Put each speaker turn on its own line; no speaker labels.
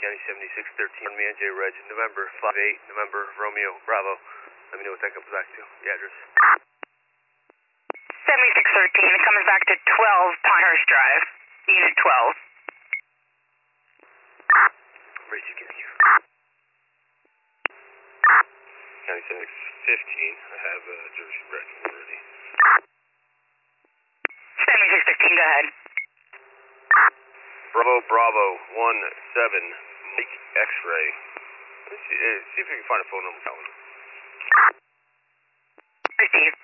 County 7613, man, J Reg, November 58, November Romeo, Bravo. Let me know what that comes back to. The address.
7613, it comes back to 12 Pinehurst Drive, Unit 12.
Race again, you. County 7615, I have Jersey Reg already.
7615, go ahead.
Bravo, Bravo, 17, Mike X-ray. Let's see if we can find a phone number.
Received.